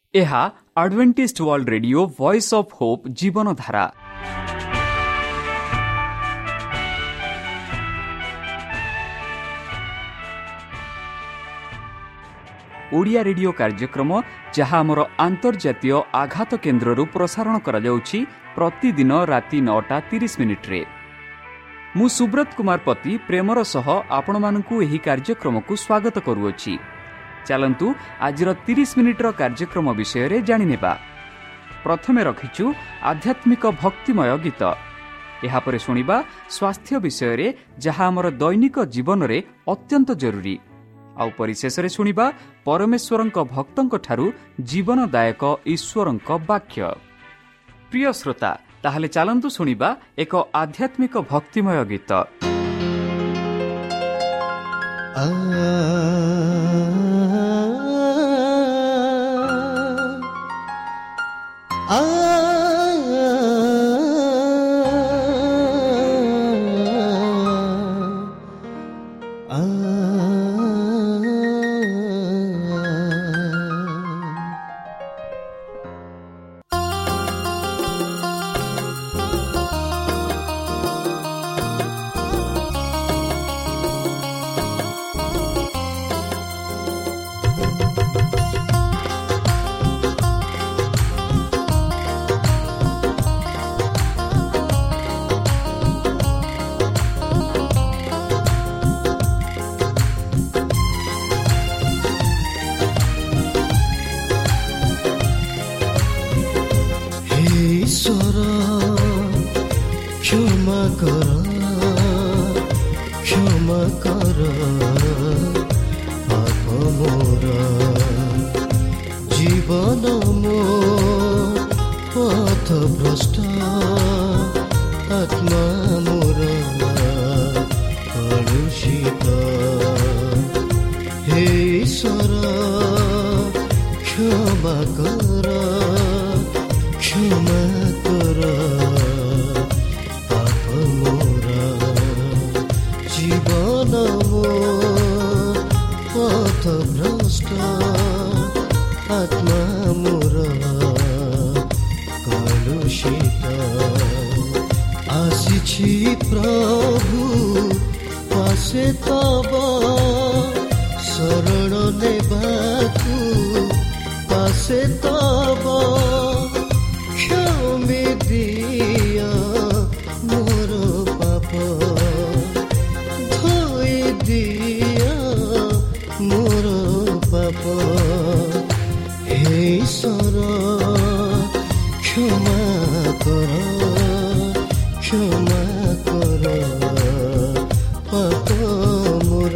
ଏହା Adventist World Radio Voice of Hope Jeevan Dhara. Odia radio କାର୍ଯ୍ୟକ୍ରମ ଯାହା ଆମର ଆନ୍ତର୍ଜାତୀୟ ଆଘାତ କେନ୍ଦ୍ରରୁ ପ୍ରସାରଣ କରାଯାଉଛି ପ୍ରତିଦିନ ରାତି 9:30 ମୁଁ ସୁବ୍ରତ କୁମାର ପତି ପ୍ରେମର ସହ ଆପଣମାନଙ୍କୁ ଏହି କାର୍ଯ୍ୟକ୍ରମକୁ ସ୍ୱାଗତ କରୁଅଛି। ଚାଲନ୍ତୁ ଆଜିର 30 ମିନିଟ୍ର କାର୍ଯ୍ୟକ୍ରମ ବିଷୟରେ ଜାଣିନେବା। ପ୍ରଥମେ ରଖିଛୁ ଆଧ୍ୟାତ୍ମିକ ଭକ୍ତିମୟ ଗୀତ। ଏହାପରେ ଶୁଣିବା ସ୍ୱାସ୍ଥ୍ୟ ବିଷୟରେ ଯାହା ଆମର ଦୈନିକ ଜୀବନରେ ଅତ୍ୟନ୍ତ ଜରୁରୀ। ଆଉ ପରିଶେଷରେ ଶୁଣିବା ପରମେଶ୍ୱରଙ୍କ ଭକ୍ତଙ୍କଠାରୁ ଜୀବନଦାୟକ ଈଶ୍ୱରଙ୍କ ବାକ୍ୟ। ପ୍ରିୟ ଶ୍ରୋତା, ତାହେଲେ ଚାଲନ୍ତୁ ଶୁଣିବା ଏକ ଆଧ୍ୟାତ୍ମିକ ଭକ୍ତିମୟ ଗୀତ। ক্ষমা কর পাপ মোর, জীবন মো পথ ভ্রষ্ট, আত্মা মোর কলুষিত। হে ঈশ্বর ক্ষমা কর, ক্ষমা কর পাপ মোর, জীবন পথ ভ্রষ্ট, আত্মা মোর কলুষিত। আসিছি প্রভু পাশে তব শরণ নেবাকু, পাশে তব ক্ষমে দিয়া মোর পাপ, ধোই দিয়া মোর পাপ। হে ঈশ্বর ক্ষমা কর, ক্ষমা কর পাপ মোর।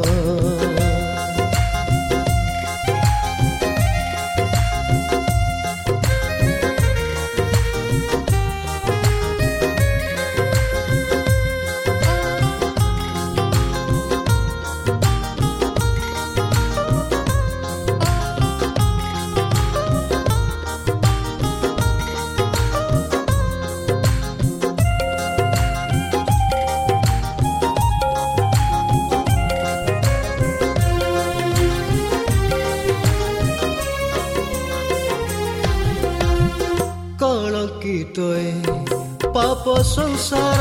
পাপ সংসার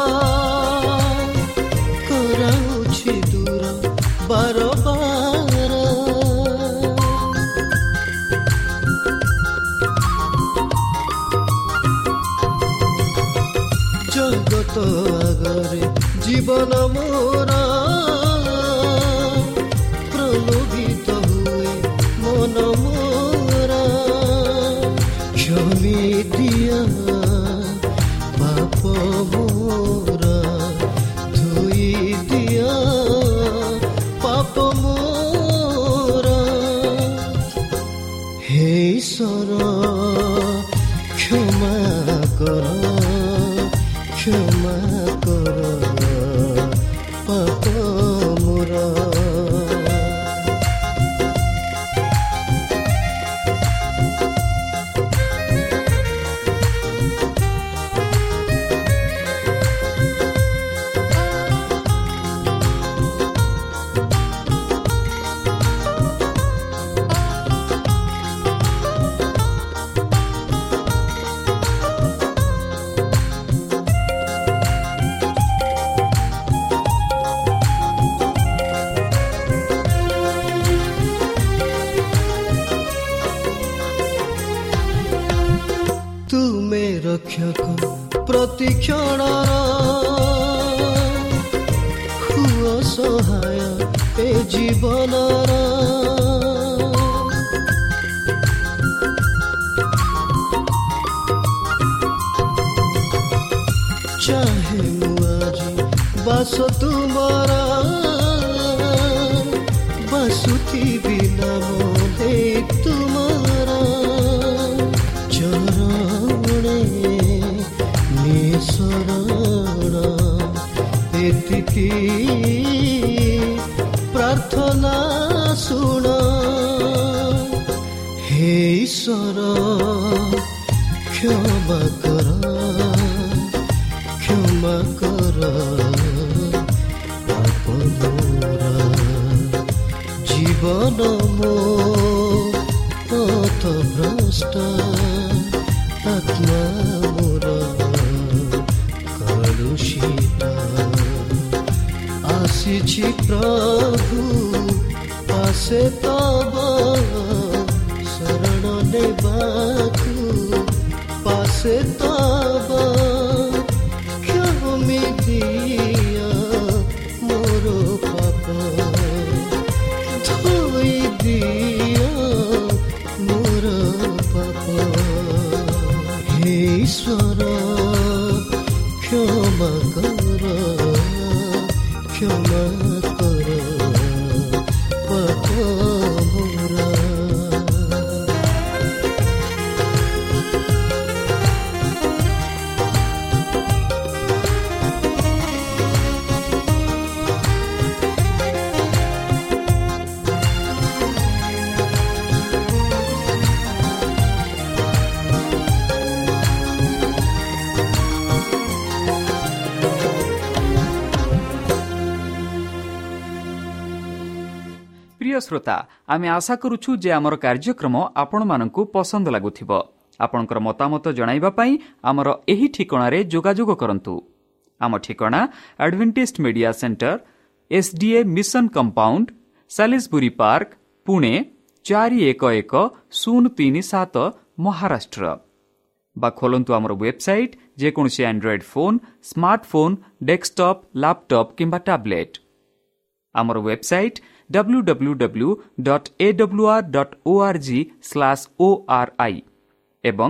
କରାଉଛି ଦୂର ବାର ବାର, ଜଗତ ଆଗରେ ଜୀବନ ମୋର ପ୍ରଲୋଭିତ ହୁଏ ମନ ମୋର। କ୍ଷମି ଦିଅ ପାପ ମୋର, ଧୋଇ ଦିଅ ପାପ ମୋର। ହେ ঈশ্বର ক্ষমা কর, ক্ষমা কর পাপ মোর। ତୁମେ ରକ୍ଷକ ପ୍ରତିକ୍ଷଣ ହୁଅ ସହାୟ ଏ ଜୀବନର। ଚାହେ ମୁଁ ଆଜି ବାସ ତୁମର ବାସୁଥିବି ନାମ ଦେଇ ତୁମର ଚରଣେ ନିଶରଣ ଏତିକି ପ୍ରାର୍ଥନା ଶୁଣ। ହେ ଈଶ୍ୱର କ୍ଷମା କର କ୍ଷମା କର ପାପ ମୋର ଜୀବନ ମୋ ପଥଭ୍ରଷ୍ଟ ଆତ୍ମା ମୋର କଳୁଷିତ। ଆସିଛି ପ୍ରଭୁ ପାଶେ ତବ ଶରଣ ନେବାକୁ ପାଶେ ତବ କ୍ଷମି ଦିଅ ମୋର ପାପ ଧୋଇ ଦିଅ ମୋର ପାପ। ହେ ଈଶ୍ୱର କ୍ଷମା କର କ୍ଷମା କର ପାପ ମୋର। প্রিয় শ্রোতা, আমি আশা করুছু যে আমার কার্যক্রম আপনার পসন্দ লাগুথিব। আপনার মতামত জনাইবা পাই আমার এই ঠিকଣାরে যোগাযোগ করন্তু। আম ঠিকଣା Adventist media centre, SDA mission compound, Salisbury Park, Pune 411037 Maharashtra. বা খোলন্তু আমার ওয়েবসাইট যেকোনসি Android phone, smartphone, desktop, laptop কিংবা ট্যাবলেট। আমার ওয়েবসাইট www.awr.org/ori এবং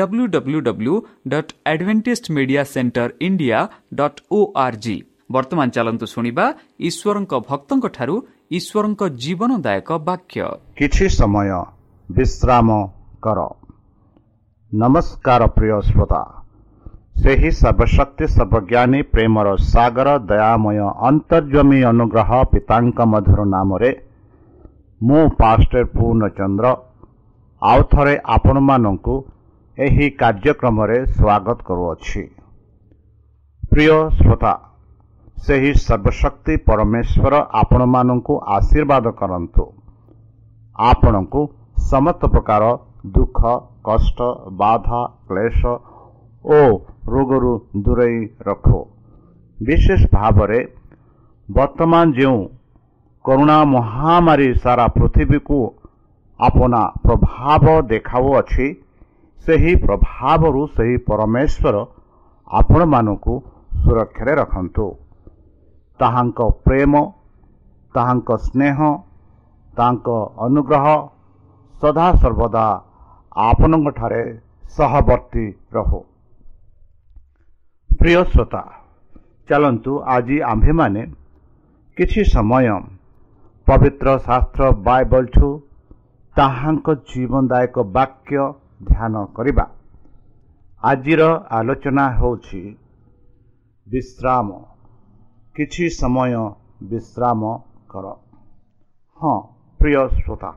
www.adventistmediacenterindia.org। বর্তমান চালন্তু শুনিবা ঈশ্বরଙ୍କ ভক্তଙ୍କ ଠାରୁ ঈশ্বরଙ୍କ জীবনদায়ক বাক্য। କିଛି ସମୟ ବିଶ୍ରାମ କର। ନମସ୍କାର ପ୍ରିୟ ଶ୍ରୋତା, ସେହି ସର୍ବଶକ୍ତି ସର୍ବଜ୍ଞାନୀ ପ୍ରେମର ସାଗର ଦୟାମୟ ଅନ୍ତର୍ଜମୀ ଅନୁଗ୍ରହ ପିତାଙ୍କ ମଧୁର ନାମରେ ମୁଁ ପାଷ୍ଟର ପୂର୍ଣ୍ଣଚନ୍ଦ୍ର ଆଉ ଥରେ ଆପଣମାନଙ୍କୁ ଏହି କାର୍ଯ୍ୟକ୍ରମରେ ସ୍ୱାଗତ କରୁଅଛି। ପ୍ରିୟ ଶ୍ରୋତା, ସେହି ସର୍ବଶକ୍ତି ପରମେଶ୍ୱର ଆପଣମାନଙ୍କୁ ଆଶୀର୍ବାଦ କରନ୍ତୁ, ଆପଣଙ୍କୁ ସମସ୍ତ ପ୍ରକାର ଦୁଃଖ, କଷ୍ଟ, ବାଧା, କ୍ଲେଶ ଓ ରୋଗରୁ ଦୂରେଇ ରଖୁ। ବିଶେଷ ଭାବରେ ବର୍ତ୍ତମାନ ଯେଉଁ କରୋନା ମହାମାରୀ ସାରା ପୃଥିବୀକୁ ଆପଣା ପ୍ରଭାବ ଦେଖାଉଅଛି, ସେହି ପ୍ରଭାବରୁ ସେହି ପରମେଶ୍ୱର ଆପଣମାନଙ୍କୁ ସୁରକ୍ଷାରେ ରଖନ୍ତୁ। ତାହାଙ୍କ ପ୍ରେମ, ତାହାଙ୍କ ସ୍ନେହ, ତାଙ୍କ ଅନୁଗ୍ରହ ସଦାସର୍ବଦା ଆପଣଙ୍କଠାରେ ସହବର୍ତ୍ତୀ ରହୁ। ପ୍ରିୟ ଶ୍ରୋତା, ଚାଲନ୍ତୁ ଆଜି ଆମ୍ଭେମାନେ କିଛି ସମୟ ପବିତ୍ର ଶାସ୍ତ୍ର ବାଇବଲଠୁ ତାହାଙ୍କ ଜୀବନଦାୟକ ବାକ୍ୟ ଧ୍ୟାନ କରିବା। ଆଜିର ଆଲୋଚନା ହେଉଛି ବିଶ୍ରାମ। କିଛି ସମୟ ବିଶ୍ରାମ କର। ହଁ ପ୍ରିୟ ଶ୍ରୋତା,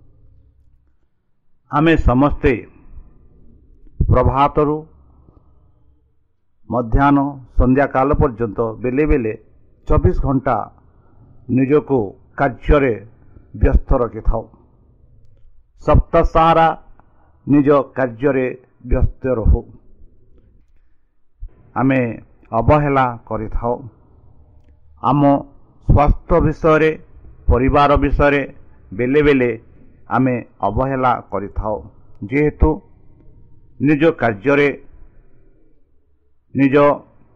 ଆମେ ସମସ୍ତେ ପ୍ରଭାତରୁ ମଧ୍ୟାହ୍ନ ସନ୍ଧ୍ୟାକାଳ ପର୍ଯ୍ୟନ୍ତ ବେଲେ ବେଲେ 24 ଘଣ୍ଟା ନିଜକୁ କାର୍ଯ୍ୟରେ ବ୍ୟସ୍ତ ରଖିଥାଉ। ସପ୍ତାହ ସାରା ନିଜ କାର୍ଯ୍ୟରେ ବ୍ୟସ୍ତ ରହୁ। ଆମେ ଅବହେଳା କରିଥାଉ। ଆମ ସ୍ୱାସ୍ଥ୍ୟ ବିଷୟରେ, ପରିବାର ବିଷୟରେ ବେଲେ ବେଲେ ଆମେ ଅବହେଳା କରିଥାଉ। ଯେହେତୁ ନିଜ କାର୍ଯ୍ୟରେ ନିଜ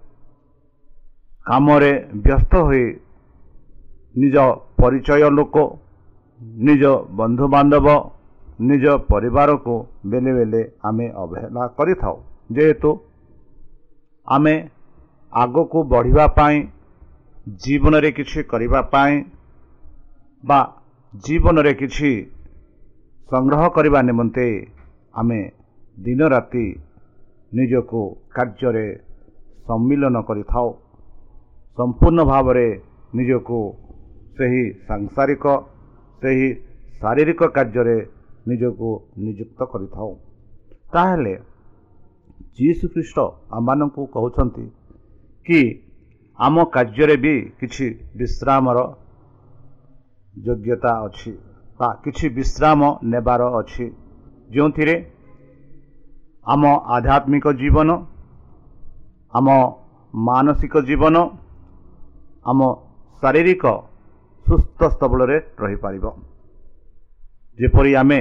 କାମରେ ବ୍ୟସ୍ତ ହୋଇ ନିଜ ପରିଚୟ ଲୋକ ନିଜ ବନ୍ଧୁବାନ୍ଧବ ନିଜ ପରିବାରକୁ ବେଳେ ବେଳେ ଆମେ ଅବହେଳା କରିଥାଉ। ଯେହେତୁ ଆମେ ଆଗକୁ ବଢ଼ିବା ପାଇଁ ଜୀବନରେ କିଛି କରିବା ପାଇଁ ବା ଜୀବନରେ କିଛି ସଂଗ୍ରହ କରିବା ନିମନ୍ତେ ଆମେ ଦିନ ରାତି ନିଜକୁ କାର୍ଯ୍ୟରେ ସମ୍ମିଳନ କରିଥାଉ। ସମ୍ପୂର୍ଣ୍ଣ ଭାବରେ ନିଜକୁ ସେହି ସାଂସାରିକ ସେହି ଶାରୀରିକ କାର୍ଯ୍ୟରେ ନିଜକୁ ନିଯୁକ୍ତ କରିଥାଉ। ତାହେଲେ ଯୀଶୁଖ୍ରୀଷ୍ଟ ଆମମାନଙ୍କୁ କହୁଛନ୍ତି କି ଆମ କାର୍ଯ୍ୟରେ ବି କିଛି ବିଶ୍ରାମର ଯୋଗ୍ୟତା ଅଛି ବା କିଛି ବିଶ୍ରାମ ନେବାର ଅଛି, ଯେଉଁଥିରେ ଆମ ଆଧ୍ୟାତ୍ମିକ ଜୀବନ ଆମ ମାନସିକ ଜୀବନ ଆମ ଶାରୀରିକ ସୁସ୍ଥ ସ୍ତବଳରେ ରହିପାରିବ। ଯେପରି ଆମେ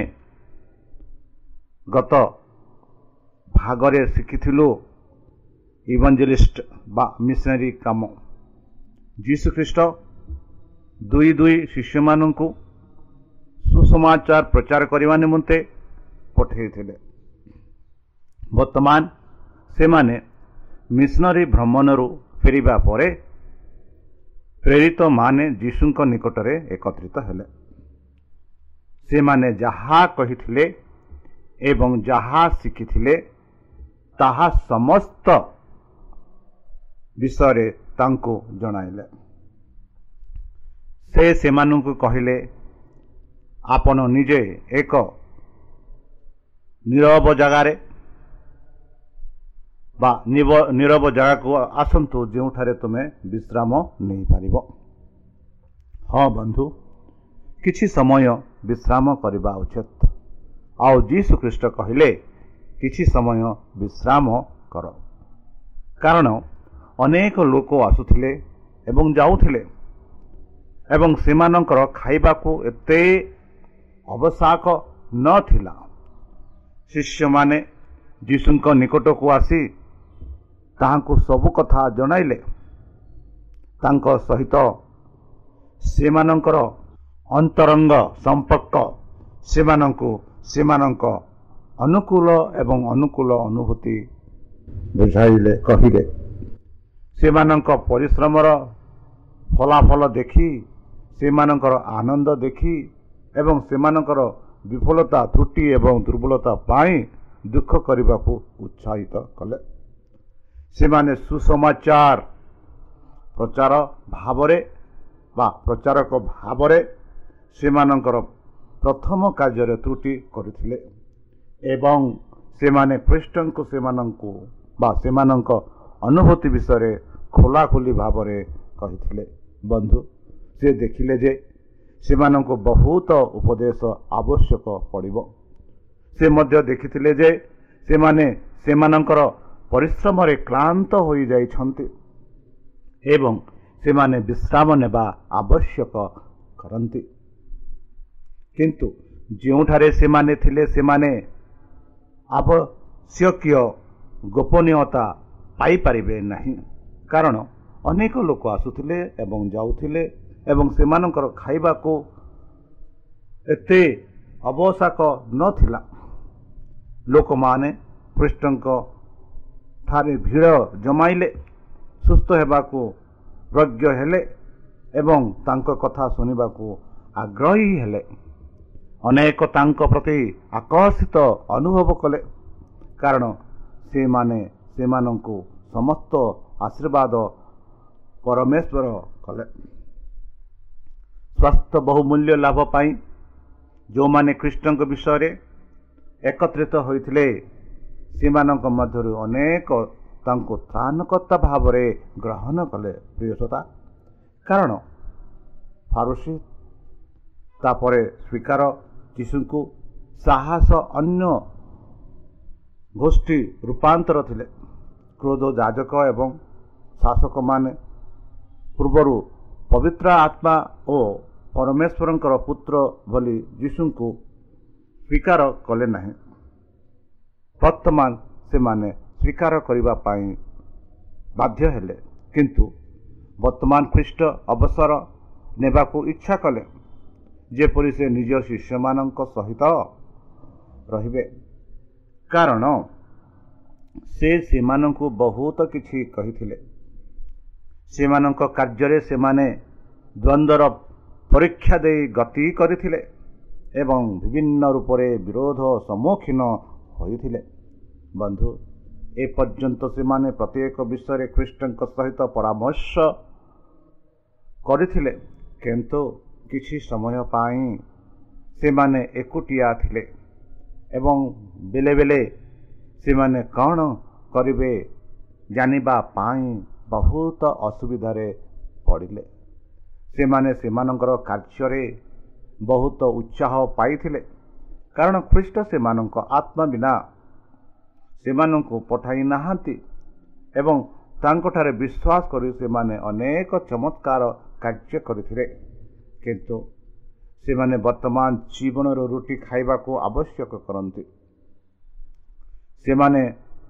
ଗତ ଭାଗରେ ଶିଖିଥିଲୁ ଇଭାଞ୍ଜେଲିଷ୍ଟ ବା ମିଶନାରୀ କାମ। ଯୀଶୁଖ୍ରୀଷ୍ଟ ଦୁଇ ଶିଷ୍ୟମାନଙ୍କୁ ସୁସମାଚାର ପ୍ରଚାର କରିବା ନିମନ୍ତେ ପଠାଇଥିଲେ। ବର୍ତ୍ତମାନ ସେମାନେ ମିଶନାରୀ ଭ୍ରମଣରୁ ଫେରିବା ପରେ ପ୍ରେରିତମାନେ ଯୀଶୁଙ୍କ ନିକଟରେ ଏକତ୍ରିତ ହେଲେ। ସେମାନେ ଯାହା କହିଥିଲେ ଏବଂ ଯାହା ଶିଖିଥିଲେ ତାହା ସମସ୍ତ ବିଷୟରେ ତାଙ୍କୁ ଜଣାଇଲେ। ସେ ସେମାନଙ୍କୁ କହିଲେ, ଆପଣ ନିଜେ ଏକ ନୀରବ ଜାଗାରେ ବା ନୀରବ ଜାଗାକୁ ଆସନ୍ତୁ, ଯେଉଁଠାରେ ତୁମେ ବିଶ୍ରାମ ନେଇପାରିବ। ହଁ ବନ୍ଧୁ, କିଛି ସମୟ ବିଶ୍ରାମ କରିବା ଉଚିତ। ଆଉ ଯୀଶୁଖ୍ରୀଷ୍ଟ କହିଲେ କିଛି ସମୟ ବିଶ୍ରାମ କର, କାରଣ ଅନେକ ଲୋକ ଆସୁଥିଲେ ଏବଂ ଯାଉଥିଲେ ଏବଂ ସେମାନଙ୍କର ଖାଇବାକୁ ଏତେ ଆବଶ୍ୟକ ନଥିଲା। ଶିଷ୍ୟମାନେ ଯୀଶୁଙ୍କ ନିକଟକୁ ଆସି ତାହାଙ୍କୁ ସବୁ କଥା ଜଣାଇଲେ। ତାଙ୍କ ସହିତ ସେମାନଙ୍କର ଅନ୍ତରଙ୍ଗ ସମ୍ପର୍କ ସେମାନଙ୍କୁ ସେମାନଙ୍କ ଅନୁକୂଳ ଏବଂ ଅନୁକୂଳ ଅନୁଭୂତି ବୁଝାଇଲେ। କହିଲେ ସେମାନଙ୍କ ପରିଶ୍ରମର ଫଳାଫଳ ଦେଖି ସେମାନଙ୍କର ଆନନ୍ଦ ଦେଖି ଏବଂ ସେମାନଙ୍କର ବିଫଳତା ତ୍ରୁଟି ଏବଂ ଦୁର୍ବଳତା ପାଇଁ ଦୁଃଖ କରିବାକୁ ଉତ୍ସାହିତ କଲେ। ସେମାନେ ସୁସମାଚାର ପ୍ରଚାରକ ଭାବରେ ସେମାନଙ୍କର ପ୍ରଥମ କାର୍ଯ୍ୟରେ ତ୍ରୁଟି କରିଥିଲେ ଏବଂ ସେମାନେ ଖ୍ରୀଷ୍ଟଙ୍କୁ ସେମାନଙ୍କ ଅନୁଭୂତି ବିଷୟରେ ଖୋଲାଖୋଲି ଭାବରେ କହିଥିଲେ। ବନ୍ଧୁ, ସେ ଦେଖିଲେ ଯେ ସେମାନଙ୍କୁ ବହୁତ ଉପଦେଶ ଆବଶ୍ୟକ ପଡ଼ିବ। ସେ ମଧ୍ୟ ଦେଖିଥିଲେ ଯେ ସେମାନେ ସେମାନଙ୍କର ପରିଶ୍ରମରେ କ୍ଳାନ୍ତ ହୋଇଯାଇଛନ୍ତି ଏବଂ ସେମାନେ ବିଶ୍ରାମ ନେବା ଆବଶ୍ୟକ କରନ୍ତି। କିନ୍ତୁ ଯେଉଁଠାରେ ସେମାନେ ଥିଲେ ସେମାନେ ଆବଶ୍ୟକୀୟ ଗୋପନୀୟତା ପାଇପାରିବେ ନାହିଁ, କାରଣ ଅନେକ ଲୋକ ଆସୁଥିଲେ ଏବଂ ଯାଉଥିଲେ ଏବଂ ସେମାନଙ୍କର ଖାଇବାକୁ ଏତେ ଆବଶ୍ୟକ ନଥିଲା। ଲୋକମାନେ ଖ୍ରୀଷ୍ଟଙ୍କ ଠାରେ ଭିଡ଼ ଜମାଇଲେ, ସୁସ୍ଥ ହେବାକୁ ପ୍ରଜ୍ଞ ହେଲେ ଏବଂ ତାଙ୍କ କଥା ଶୁଣିବାକୁ ଆଗ୍ରହୀ ହେଲେ। ଅନେକ ତାଙ୍କ ପ୍ରତି ଆକର୍ଷିତ ଅନୁଭବ କଲେ, କାରଣ ସେମାନେ ସେମାନଙ୍କୁ ସମସ୍ତ ଆଶୀର୍ବାଦ ପରମେଶ୍ୱର କଲେ। ସ୍ୱାସ୍ଥ୍ୟ ବହୁମୂଲ୍ୟ ଲାଭ ପାଇଁ ଯେଉଁମାନେ ଖ୍ରୀଷ୍ଟଙ୍କ ବିଷୟରେ ଏକତ୍ରିତ ହୋଇଥିଲେ ସେମାନଙ୍କ ମଧ୍ୟରୁ ଅନେକ ତାଙ୍କୁ ତ୍ରାଣକର୍ତ୍ତା ଭାବରେ ଗ୍ରହଣ କଲେ। ପ୍ରିୟସତା, କାରଣ ଫାରୁସୀ ତାପରେ ସ୍ୱୀକାର ଯୀଶୁଙ୍କୁ ସାହସ ଅନ୍ୟ ଗୋଷ୍ଠୀ ରୂପାନ୍ତର ଥିଲେ। କ୍ରୋଧ ଯାଜକ ଏବଂ ଶାସକମାନେ ପୂର୍ବରୁ ପବିତ୍ର ଆତ୍ମା ଓ ପରମେଶ୍ୱରଙ୍କର ପୁତ୍ର ବୋଲି ଯୀଶୁଙ୍କୁ ସ୍ୱୀକାର କଲେ ନାହିଁ। ବର୍ତ୍ତମାନ ସେମାନେ ସ୍ୱୀକାର କରିବା ପାଇଁ ବାଧ୍ୟ ହେଲେ। କିନ୍ତୁ ବର୍ତ୍ତମାନ ଖ୍ରୀଷ୍ଟ ଅବସର ନେବାକୁ ଇଚ୍ଛା କଲେ, ଯେପରି ସେ ନିଜ ଶିଷ୍ୟମାନଙ୍କ ସହିତ ରହିବେ, କାରଣ ସେ ସେମାନଙ୍କୁ ବହୁତ କିଛି କହିଥିଲେ। ସେମାନଙ୍କ କାର୍ଯ୍ୟରେ ସେମାନେ ଦ୍ୱନ୍ଦ୍ୱର ପରୀକ୍ଷା ଦେଇ ଗତି କରିଥିଲେ ଏବଂ ବିଭିନ୍ନ ରୂପରେ ବିରୋଧ ସମ୍ମୁଖୀନ ହୋଇଥିଲେ। ବନ୍ଧୁ, ଏପର୍ଯ୍ୟନ୍ତ ସେମାନେ ପ୍ରତ୍ୟେକ ବିଷୟରେ ଖ୍ରୀଷ୍ଟଙ୍କ ସହିତ ପରାମର୍ଶ କରିଥିଲେ, କିନ୍ତୁ କିଛି ସମୟ ପାଇଁ ସେମାନେ ଏକୁଟିଆ ଥିଲେ ଏବଂ ବେଳେ ବେଳେ ସେମାନେ କ'ଣ କରିବେ ଜାଣିବା ପାଇଁ ବହୁତ ଅସୁବିଧାରେ ପଡ଼ିଲେ। ସେମାନେ ସେମାନଙ୍କର କାର୍ଯ୍ୟରେ ବହୁତ ଉତ୍ସାହ ପାଇଥିଲେ, କାରଣ ଖ୍ରୀଷ୍ଟ ସେମାନଙ୍କ ଆତ୍ମା ବିନା ସେମାନଙ୍କୁ ପଠାଇ ନାହାନ୍ତି ଏବଂ ତାଙ୍କଠାରେ ବିଶ୍ୱାସ କରି ସେମାନେ ଅନେକ ଚମତ୍କାର କାର୍ଯ୍ୟ କରିଥିଲେ। କିନ୍ତୁ ସେମାନେ ବର୍ତ୍ତମାନ ଜୀବନର ରୁଟି ଖାଇବାକୁ ଆବଶ୍ୟକ କରନ୍ତି। ସେମାନେ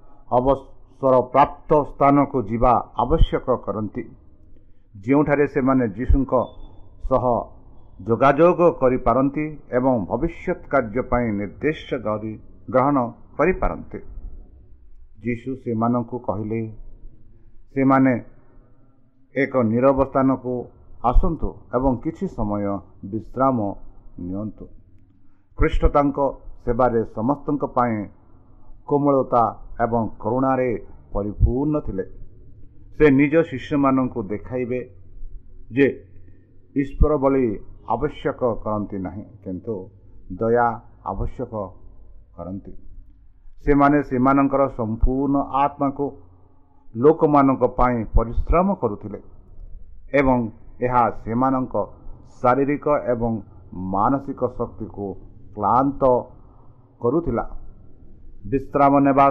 ଅବସରପ୍ରାପ୍ତ ସ୍ଥାନକୁ ଯିବା ଆବଶ୍ୟକ କରନ୍ତି, ଯେଉଁଠାରେ ସେମାନେ ଯୀଶୁଙ୍କ ସହ ଯୋଗାଯୋଗ କରିପାରନ୍ତି ଏବଂ ଭବିଷ୍ୟତ କାର୍ଯ୍ୟ ପାଇଁ ନିର୍ଦ୍ଦେଶ ଗ୍ରହଣ କରିପାରନ୍ତି। ଯୀଶୁ ସେମାନଙ୍କୁ କହିଲେ, ସେମାନେ ଏକ ନୀରବ ସ୍ଥାନକୁ ଆସନ୍ତୁ ଏବଂ କିଛି ସମୟ ବିଶ୍ରାମ ନିଅନ୍ତୁ। ଖ୍ରୀଷ୍ଟ ତାଙ୍କ ସେବାରେ ସମସ୍ତଙ୍କ ପାଇଁ କୋମଳତା ଏବଂ କରୁଣାରେ ପରିପୂର୍ଣ୍ଣ ଥିଲେ। ସେ ନିଜ ଶିଷ୍ୟମାନଙ୍କୁ ଦେଖାଇବେ ଯେ ଈଶ୍ୱର ବଳି ଆବଶ୍ୟକ କରନ୍ତି ନାହିଁ, କିନ୍ତୁ ଦୟା ଆବଶ୍ୟକ କରନ୍ତି। ସେମାନେ ସେମାନଙ୍କର ସମ୍ପୂର୍ଣ୍ଣ ଆତ୍ମାକୁ ଲୋକମାନଙ୍କ ପାଇଁ ପରିଶ୍ରମ କରୁଥିଲେ ଏବଂ ଏହା ସେମାନଙ୍କ ଶାରୀରିକ ଏବଂ ମାନସିକ ଶକ୍ତିକୁ କ୍ଳାନ୍ତ କରୁଥିଲା। ବିଶ୍ରାମ ନେବା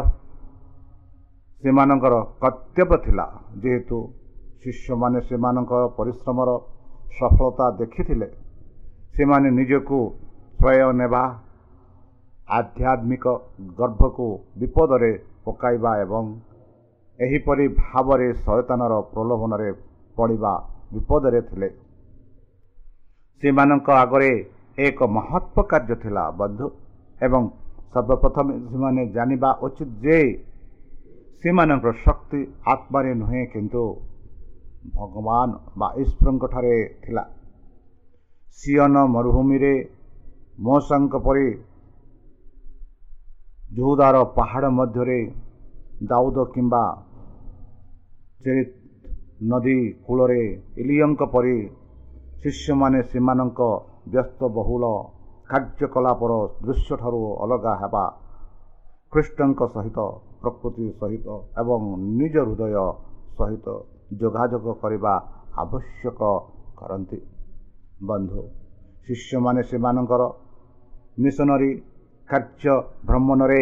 ସେମାନଙ୍କର କର୍ତ୍ତବ୍ୟ ଥିଲା। ଯେହେତୁ ଶିଷ୍ୟମାନେ ସେମାନଙ୍କ ପରିଶ୍ରମର ସଫଳତା ଦେଖିଥିଲେ, ସେମାନେ ନିଜକୁ ଶ୍ରେୟ ନେବା, ଆଧ୍ୟାତ୍ମିକ ଗର୍ଭକୁ ବିପଦରେ ପକାଇବା ଏବଂ ଏହିପରି ଭାବରେ ଶୟତାନର ପ୍ରଲୋଭନରେ ପଡ଼ିବା ବିପଦରେ ଥିଲେ। ସେମାନଙ୍କ ଆଗରେ ଏକ ମହତ୍ଵ କାର୍ଯ୍ୟ ଥିଲା ବନ୍ଧୁ, ଏବଂ ସର୍ବପ୍ରଥମେ ସେମାନେ ଜାଣିବା ଉଚିତ ଯେ ସେମାନଙ୍କର ଶକ୍ତି ଆତ୍ମାରେ ନୁହେଁ, କିନ୍ତୁ ଭଗବାନ ବା ଈଶ୍ୱରଙ୍କଠାରେ ଥିଲା। ସିୟନ ମରୁଭୂମିରେ ମୋଶାଙ୍କ ପରି, ଯହୁଦାର ପାହାଡ଼ ମଧ୍ୟରେ ଦାଉଦ କିମ୍ବା ଚେରିତ ନଦୀ କୂଳରେ ଏଲିୟଙ୍କ ପରି ଶିଷ୍ୟମାନେ ସେମାନଙ୍କ ବ୍ୟସ୍ତବହୁଳ କାର୍ଯ୍ୟକଳାପର ଦୃଶ୍ୟଠାରୁ ଅଲଗା ହେବା, ଖ୍ରୀଷ୍ଟଙ୍କ ସହିତ, ପ୍ରକୃତି ସହିତ ଏବଂ ନିଜ ହୃଦୟ ସହିତ ଯୋଗାଯୋଗ କରିବା ଆବଶ୍ୟକ କରନ୍ତି। ବନ୍ଧୁ, ଶିଷ୍ୟମାନେ ସେମାନଙ୍କର ମିଶନରୀ କାର୍ଯ୍ୟ ଭ୍ରମଣରେ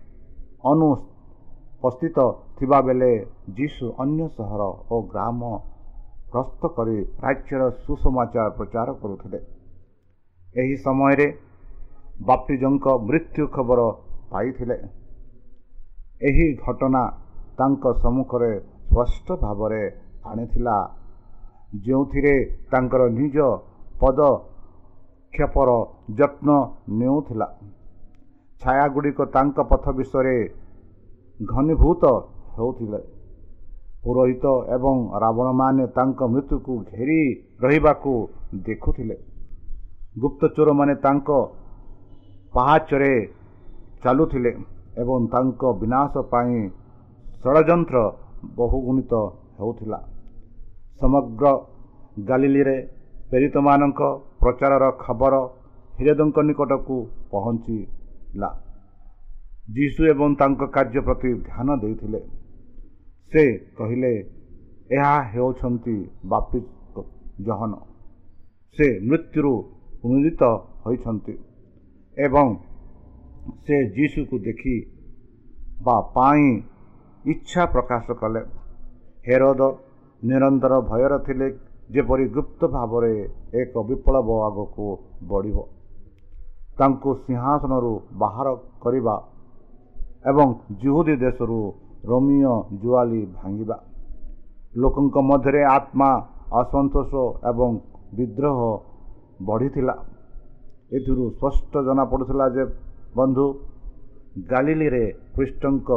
ଅନୁପସ୍ଥିତ ଥିବାବେଳେ ଯୀଶୁ ଅନ୍ୟ ସହର ଓ ଗ୍ରାମ ଗସ୍ତ କରି ରାଜ୍ୟର ସୁସମାଚାର ପ୍ରଚାର କରୁଥିଲେ। ଏହି ସମୟରେ ବାପ୍ତିଜଙ୍କ ମୃତ୍ୟୁ ଖବର ପାଇଥିଲେ। ଏହି ଘଟଣା ତାଙ୍କ ସମ୍ମୁଖରେ ସ୍ପଷ୍ଟ ଭାବରେ ଆଣିଥିଲା, ଯେଉଁଥିରେ ତାଙ୍କର ନିଜ ପଦକ୍ଷେପର ଯତ୍ନ ନେଉଥିଲା। ଛାୟାଗୁଡ଼ିକ ତାଙ୍କ ପଥ ବିଷୟରେ ଘନୀଭୂତ ହେଉଥିଲେ। ପୁରୋହିତ ଏବଂ ରାବଣମାନେ ତାଙ୍କ ମୃତ୍ୟୁକୁ ଘେରି ରହିବାକୁ ଦେଖୁଥିଲେ। ଗୁପ୍ତଚୋରମାନେ ତାଙ୍କ ପାହାଚରେ ଚାଲୁଥିଲେ ଏବଂ ତାଙ୍କ ବିନାଶ ପାଇଁ ଷଡ଼ଯନ୍ତ୍ର ବହୁଗୁଣିତ ହେଉଥିଲା। ସମଗ୍ର ଗାଲିଲୀରେ ପ୍ରେରିତମାନଙ୍କ ପ୍ରଚାରର ଖବର ହେରୋଦଙ୍କ ନିକଟକୁ ପହଞ୍ଚିଲା। ଯୀଶୁ ଏବଂ ତାଙ୍କ କାର୍ଯ୍ୟ ପ୍ରତି ଧ୍ୟାନ ଦେଇଥିଲେ। ସେ କହିଲେ, ଏହା ହେଉଛନ୍ତି ବାପ୍ତିସ୍ମ ଯୋହନ। ସେ ମୃତ୍ୟୁରୁ ପୁନରୁତ୍ଥିତ ହୋଇଛନ୍ତି ଏବଂ ସେ ଯୀଶୁକୁ ଦେଖିବା ପାଇଁ ଇଚ୍ଛା ପ୍ରକାଶ କଲେ। ହେରୋଦ ନିରନ୍ତର ଭୟରେ ଥିଲେ, ଯେପରି ଗୁପ୍ତ ଭାବରେ ଏକ ବିପ୍ଳବ ଆଗକୁ ବଢ଼ିବ, ତାଙ୍କୁ ସିଂହାସନରୁ ବାହାର କରିବା ଏବଂ ଜିହୁଦୀ ଦେଶରୁ ରୋମିଓ ଜୁଆଲି ଭାଙ୍ଗିବା। ଲୋକଙ୍କ ମଧ୍ୟରେ ଆତ୍ମା ଅସନ୍ତୋଷ ଏବଂ ବିଦ୍ରୋହ ବଢ଼ିଥିଲା। ଏଥିରୁ ସ୍ପଷ୍ଟ ଜଣାପଡ଼ୁଥିଲା ଯେ ବନ୍ଧୁ, ଗାଲିଲିରେ ଖ୍ରୀଷ୍ଟଙ୍କ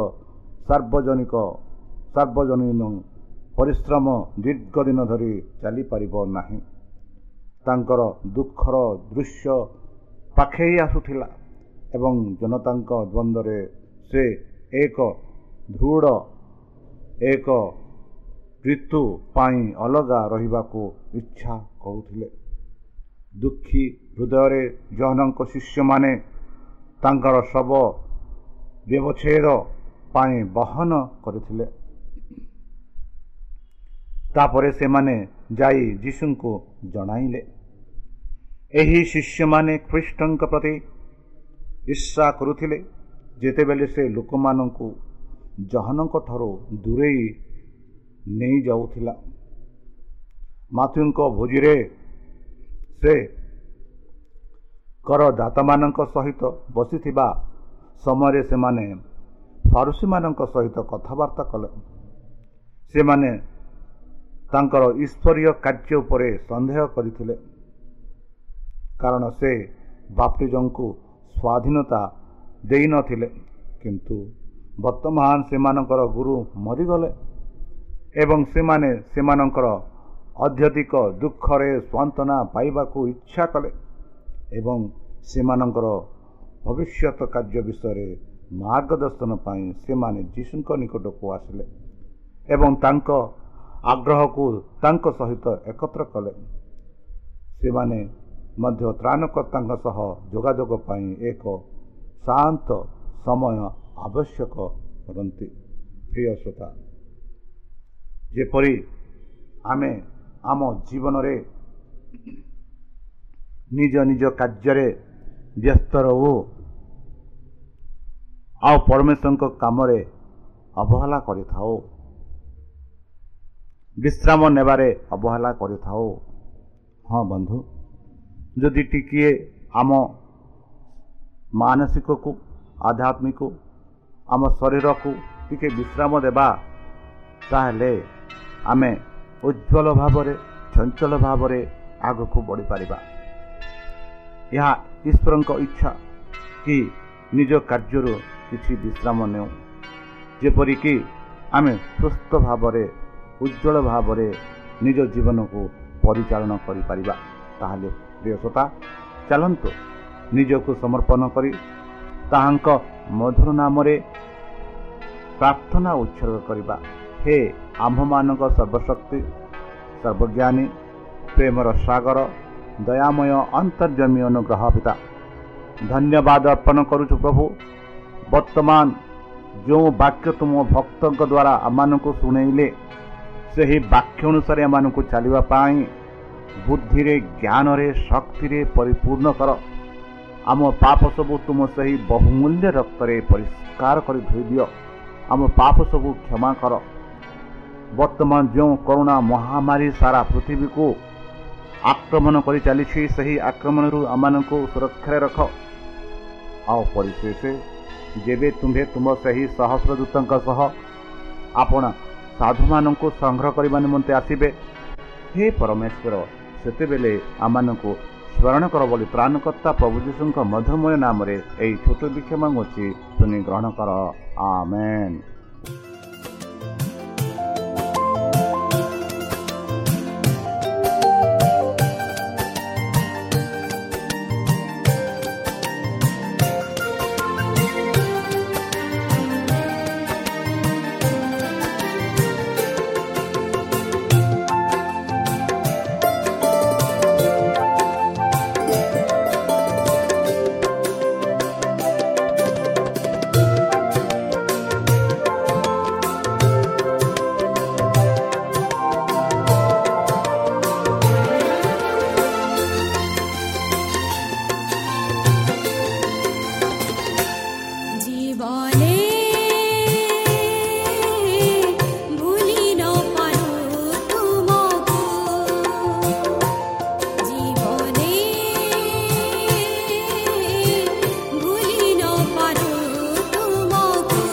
ସାର୍ବଜନୀନ ପରିଶ୍ରମ ଦୀର୍ଘ ଦିନ ଧରି ଚାଲିପାରିବ ନାହିଁ। ତାଙ୍କର ଦୁଃଖର ଦୃଶ୍ୟ ପାଖେଇ ଆସୁଥିଲା ଏବଂ ଜନତାଙ୍କ ଦ୍ୱନ୍ଦ୍ୱରେ ସେ ଏକ ଋତୁ ପାଇଁ ଅଲଗା ରହିବାକୁ ଇଚ୍ଛା କରୁଥିଲେ। ଦୁଃଖୀ ହୃଦୟରେ ଯୋହନଙ୍କ ଶିଷ୍ୟମାନେ ତାଙ୍କର ଶବ ବ୍ୟବଚ୍ଛେଦ ପାଇଁ ବହନ କରିଥିଲେ। ତାପରେ ସେମାନେ ଯାଇ ଯୀଶୁଙ୍କୁ ଜଣାଇଲେ। ଏହି ଶିଷ୍ୟମାନେ ଖ୍ରୀଷ୍ଟଙ୍କ ପ୍ରତି ଈର୍ଷା କରୁଥିଲେ ଯେତେବେଳେ ସେ ଲୋକମାନଙ୍କୁ ଯୋହନଙ୍କ ଠାରୁ ଦୂରେଇ ନେଇଯାଉଥିଲା। ମାଥ୍ୟୁଙ୍କ ଭୋଜିରେ ସେ କରଦାତାମାନଙ୍କ ସହିତ ବସିଥିବା ସମୟରେ ସେମାନେ ଫାରୁସୀମାନଙ୍କ ସହିତ କଥାବାର୍ତ୍ତା କଲେ। ସେମାନେ ତାଙ୍କର ଈଶ୍ୱରୀୟ କାର୍ଯ୍ୟ ଉପରେ ସନ୍ଦେହ କରିଥିଲେ, କାରଣ ସେ ବାପ୍ତିଜଙ୍କୁ ସ୍ୱାଧୀନତା ଦେଇନଥିଲେ। କିନ୍ତୁ ବର୍ତ୍ତମାନ ସେମାନଙ୍କର ଗୁରୁ ମରିଗଲେ ଏବଂ ସେମାନେ ସେମାନଙ୍କର ଅତ୍ୟଧିକ ଦୁଃଖରେ ସାନ୍ତ୍ୱନା ପାଇବାକୁ ଇଚ୍ଛା କଲେ ଏବଂ ସେମାନଙ୍କର ଭବିଷ୍ୟତ କାର୍ଯ୍ୟ ବିଷୟରେ ମାର୍ଗଦର୍ଶନ ପାଇଁ ସେମାନେ ଯୀଶୁଙ୍କ ନିକଟକୁ ଆସିଲେ ଏବଂ ତାଙ୍କ ଆଗ୍ରହକୁ ତାଙ୍କ ସହିତ ଏକତ୍ର କଲେ। ସେମାନେ ମଧ୍ୟ ତ୍ରାଣକର୍ତ୍ତାଙ୍କ ସହ ଯୋଗାଯୋଗ ପାଇଁ ଏକ ଶାନ୍ତ ସମୟ ଆବଶ୍ୟକ କରନ୍ତି। ପ୍ରିୟ ଶ୍ରୋତା, ଯେପରି ଆମେ ଆମ ଜୀବନରେ ନିଜ ନିଜ କାର୍ଯ୍ୟରେ ବ୍ୟସ୍ତ ରହୁ ଆଉ ପରମେଶ୍ୱରଙ୍କ କାମରେ ଅବହେଳା କରିଥାଉ, ବିଶ୍ରାମ ନେବାରେ ଅବହେଳା କରିଥାଉ। ହଁ ବନ୍ଧୁ, ଯଦି ଟିକିଏ ଆମ ମାନସିକକୁ, ଆଧ୍ୟାତ୍ମିକ, ଆମ ଶରୀରକୁ ଟିକେ ବିଶ୍ରାମ ଦେବା, ତାହେଲେ ଆମେ ଉଜ୍ଜ୍ୱଳ ଭାବରେ, ଚଞ୍ଚଳ ଭାବରେ ଆଗକୁ ବଢ଼ିପାରିବା। ଏହା ଈଶ୍ୱରଙ୍କ ଇଚ୍ଛା କି ନିଜ କାର୍ଯ୍ୟରୁ କିଛି ବିଶ୍ରାମ ନେଉ, ଯେପରିକି ଆମେ ସୁସ୍ଥ ଭାବରେ, ଉଜ୍ଜ୍ୱଳ ଭାବରେ ନିଜ ଜୀବନକୁ ପରିଚାଳନା କରିପାରିବା। ତାହେଲେ ପ୍ରିୟ ଶ୍ରୋତା, ଚାଲନ୍ତୁ ନିଜକୁ ସମର୍ପଣ କରି ତାହାଙ୍କ ମଧୁର ନାମରେ ପ୍ରାର୍ଥନା ଉତ୍ସର୍ଗ କରିବା। ହେ ଆମ୍ଭମାନଙ୍କ ସର୍ବଶକ୍ତି, ସର୍ବଜ୍ଞାନୀ, ପ୍ରେମର ସାଗର, ଦୟାମୟ, ଅନ୍ତର୍ଯାମୀ ଅନୁଗ୍ରହ ପିତା, ଧନ୍ୟବାଦ ଅର୍ପଣ କରୁଛୁ ପ୍ରଭୁ। ବର୍ତ୍ତମାନ ଯେଉଁ ବାକ୍ୟ ତୁମ ଭକ୍ତଙ୍କ ଦ୍ୱାରା ଆମମାନଙ୍କୁ ଶୁଣେଇଲେ, ସେହି ବାକ୍ୟ ଅନୁସାରେ ଏମାନଙ୍କୁ ଚାଲିବା ପାଇଁ ବୁଦ୍ଧିରେ, ଜ୍ଞାନରେ, ଶକ୍ତିରେ ପରିପୂର୍ଣ୍ଣ କର। ଆମ ପାପ ସବୁ ତୁମ ସେହି ବହୁମୂଲ୍ୟ ରକ୍ତରେ ପରିଷ୍କାର କରି ଧୋଇଦିଅ। ଆମ ପାପ ସବୁ କ୍ଷମା କର। ବର୍ତ୍ତମାନ ଯେଉଁ କରୋନା ମହାମାରୀ ସାରା ପୃଥିବୀକୁ ଆକ୍ରମଣ କରି ଚାଲିଛି, ସେହି ଆକ୍ରମଣରୁ ଆମମାନଙ୍କୁ ସୁରକ୍ଷାରେ ରଖ। ଆଉ ପରିଶେଷ ଯେବେ ତୁମ୍ଭେ ତୁମ ସେହି ସହସ୍ର ଦୂତଙ୍କ ସହ ଆପଣ ସାଧୁମାନଙ୍କୁ ସଂଗ୍ରହ କରିବା ନିମନ୍ତେ ଆସିବେ, ହେ ପରମେଶ୍ୱର, ସେତେବେଳେ ଆମମାନଙ୍କୁ ସ୍ମରଣ କର ବୋଲି ତ୍ରାଣକର୍ତ୍ତା ପ୍ରଭୁ ଯୀଶୁଙ୍କ ମଧୁରମୟ ନାମରେ ଏହି ଛୋଟ ଭିକ୍ଷା ମାଗୁଛି, ଶୁଣି ଗ୍ରହଣ କର। ଆମେନ୍। ভুলি ন পারো তোমাকে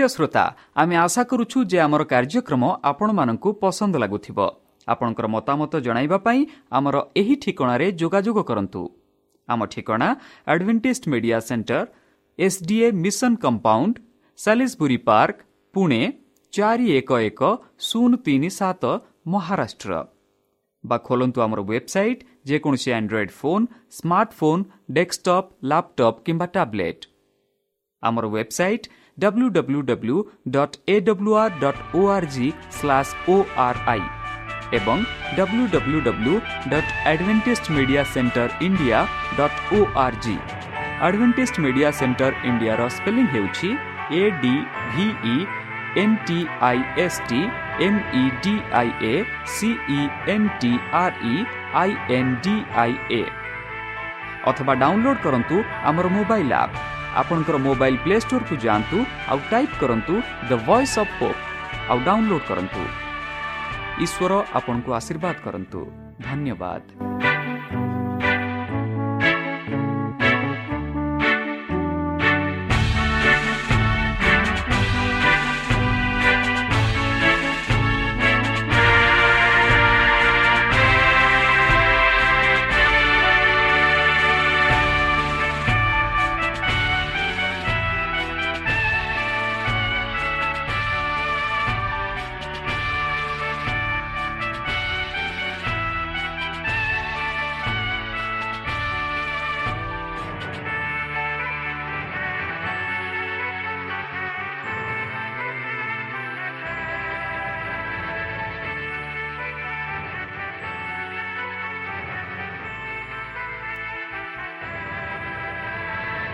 प्रिय श्रोता, आमे आशा करुछु जे आमर कार्यक्रम आपण मानकु पसंद लागुथिबो। आपणकर मतामत जणाइबा पई आमर एही ठिकाणारे जोगाजोग करंतु। आम ठिकाणा Adventist media centre, SDA mission compound, Salisbury Park, Pune 411037, Maharashtra. बा खोलंतु आमर वेबसाइट जेकोसी Android phone, smartphone, desktop, laptop किंबा टैबलेट। आमर वेबसाइट www.awr.org/ori एवं www.adventistmediacenterindia.org। Adventist media centre India रो स्पेलिंग हेउछि ADVENTISTMEDIACENTREINDIA अथवा डाउनलोड करंतु आमर मोबाइल ऐप। आपनकर मोबाइल प्ले स्टोर को जानतु आउ टाइप करंतु द वॉइस ऑफ होप आउ डाउनलोड करंतु। ईश्वर आपनको आशीर्वाद करंतु। धन्यवाद।